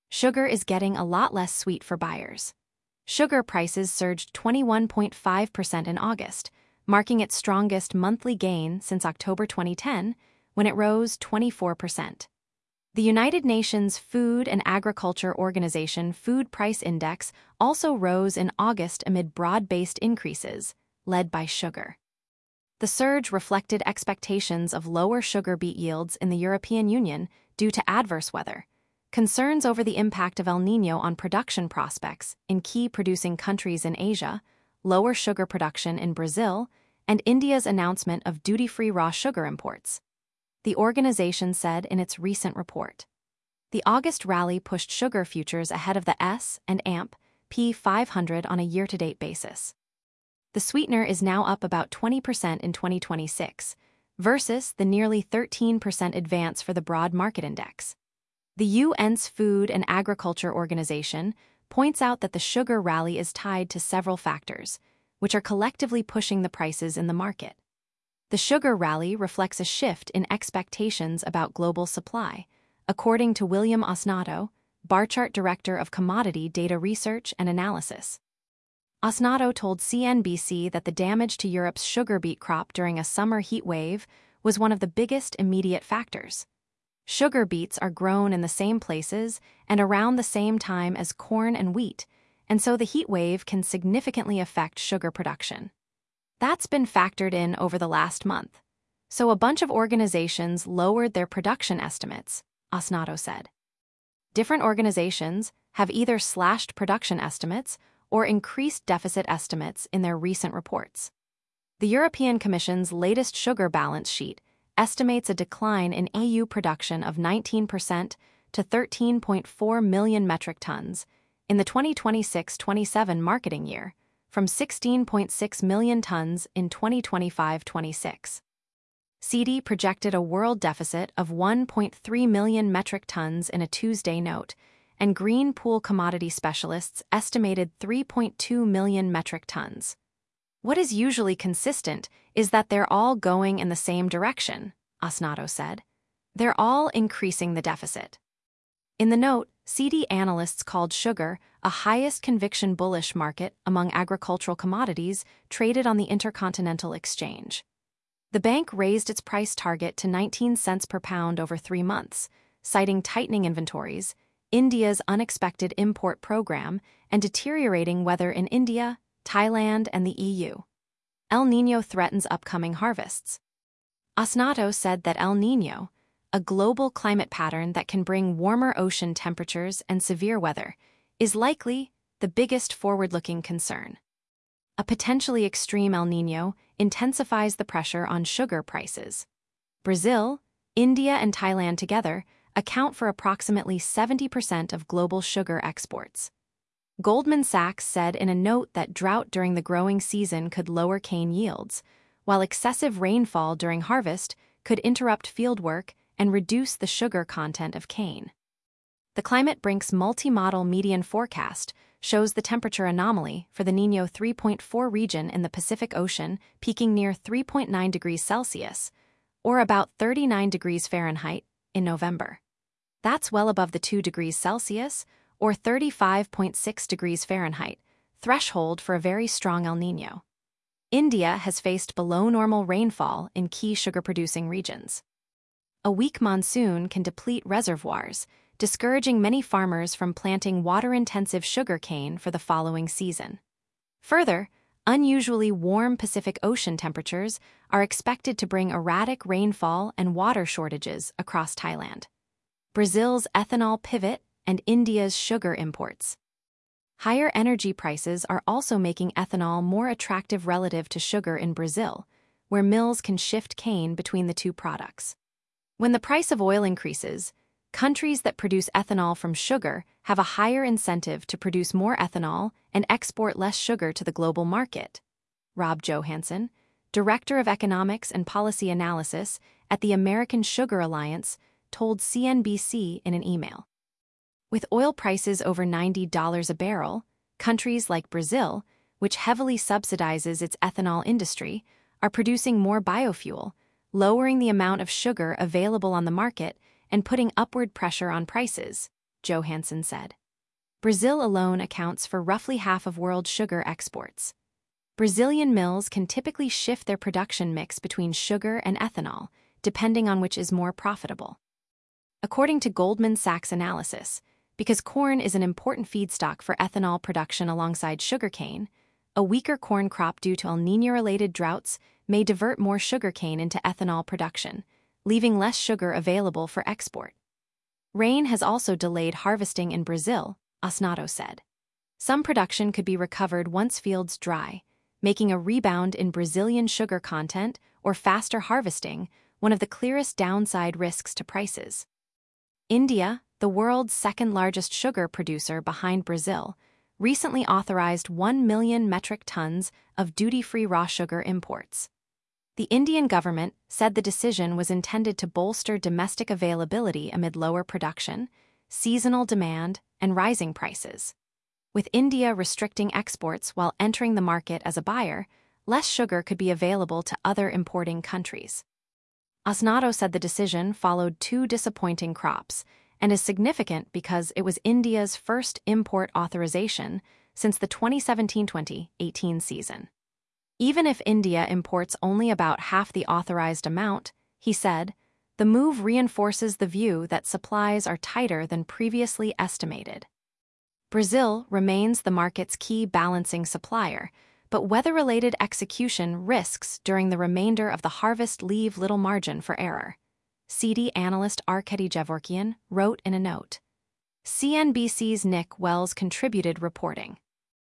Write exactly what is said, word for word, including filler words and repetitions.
Sugar is getting a lot less sweet for buyers. Sugar prices surged twenty-one point five percent in August, marking its strongest monthly gain since October twenty ten, when it rose twenty-four percent. The United Nations Food and Agriculture Organization Food Price Index also rose in August amid broad-based increases, led by sugar. The surge reflected expectations of lower sugar beet yields in the European Union due to adverse weather, concerns over the impact of El Niño on production prospects in key producing countries in Asia, lower sugar production in Brazil, and India's announcement of duty-free raw sugar imports. The organization said in its recent report. The August rally pushed sugar futures ahead of the S and A M P five hundred on a year-to-date basis. The sweetener is now up about twenty percent in twenty twenty-six, versus the nearly thirteen percent advance for the broad market index. The U N's Food and Agriculture Organization points out that the sugar rally is tied to several factors, which are collectively pushing the prices in the market. The sugar rally reflects a shift in expectations about global supply, according to William Osnato, Barchart Director of Commodity Data Research and Analysis. Osnato told C N B C that the damage to Europe's sugar beet crop during a summer heat wave was one of the biggest immediate factors. Sugar beets are grown in the same places and around the same time as corn and wheat, and so the heat wave can significantly affect sugar production. That's been factored in over the last month, so a bunch of organizations lowered their production estimates, Osnato said. Different organizations have either slashed production estimates or increased deficit estimates in their recent reports. The European Commission's latest sugar balance sheet estimates a decline in E U production of nineteen percent to thirteen point four million metric tons in the twenty twenty-six twenty-seven marketing year, from sixteen point six million tons in twenty twenty-five twenty-six. C D projected a world deficit of one point three million metric tons in a Tuesday note, and Green Pool commodity specialists estimated three point two million metric tons. What is usually consistent is that they're all going in the same direction, Osnato said. They're all increasing the deficit. In the note, C D analysts called sugar a highest conviction bullish market among agricultural commodities traded on the Intercontinental Exchange. The bank raised its price target to nineteen cents per pound over three months, citing tightening inventories, India's unexpected import program, and deteriorating weather in India, Thailand, and the E U. El Niño threatens upcoming harvests. Osnato said that El Niño, a global climate pattern that can bring warmer ocean temperatures and severe weather, is likely the biggest forward-looking concern. A potentially extreme El Niño intensifies the pressure on sugar prices. Brazil, India, and Thailand together account for approximately seventy percent of global sugar exports. Goldman Sachs said in a note that drought during the growing season could lower cane yields, while excessive rainfall during harvest could interrupt fieldwork and reduce the sugar content of cane. The Climate Brink's multi-model median forecast shows the temperature anomaly for the Niño three point four region in the Pacific Ocean peaking near three point nine degrees Celsius, or about thirty-nine degrees Fahrenheit, in November. That's well above the two degrees Celsius, or thirty-five point six degrees Fahrenheit, threshold for a very strong El Niño. India has faced below-normal rainfall in key sugar-producing regions. A weak monsoon can deplete reservoirs, discouraging many farmers from planting water-intensive sugarcane for the following season. Further, unusually warm Pacific Ocean temperatures are expected to bring erratic rainfall and water shortages across Thailand, Brazil's ethanol pivot, and India's sugar imports. Higher energy prices are also making ethanol more attractive relative to sugar in Brazil, where mills can shift cane between the two products. When the price of oil increases, countries that produce ethanol from sugar have a higher incentive to produce more ethanol and export less sugar to the global market. Rob Johansson, Director of Economics and Policy Analysis at the American Sugar Alliance, told C N B C in an email. With oil prices over ninety dollars a barrel, countries like Brazil, which heavily subsidizes its ethanol industry, are producing more biofuel, lowering the amount of sugar available on the market and putting upward pressure on prices, Johansson said. Brazil alone accounts for roughly half of world sugar exports. Brazilian mills can typically shift their production mix between sugar and ethanol, depending on which is more profitable. According to Goldman Sachs analysis, because corn is an important feedstock for ethanol production alongside sugarcane, a weaker corn crop due to El Niño-related droughts may divert more sugarcane into ethanol production, leaving less sugar available for export. Rain has also delayed harvesting in Brazil, Osnato said. Some production could be recovered once fields dry, making a rebound in Brazilian sugar content or faster harvesting one of the clearest downside risks to prices. India, the world's second-largest sugar producer behind Brazil, recently authorized one million metric tons of duty-free raw sugar imports. The Indian government said the decision was intended to bolster domestic availability amid lower production, seasonal demand, and rising prices. With India restricting exports while entering the market as a buyer, less sugar could be available to other importing countries. Osnato said the decision followed two disappointing crops and is significant because it was India's first import authorization since the twenty seventeen twenty eighteen season. Even if India imports only about half the authorized amount, he said, the move reinforces the view that supplies are tighter than previously estimated. Brazil remains the market's key balancing supplier, but weather-related execution risks during the remainder of the harvest leave little margin for error. C D analyst Arkady Gevorkian wrote in a note. C N B C's Nick Wells contributed reporting.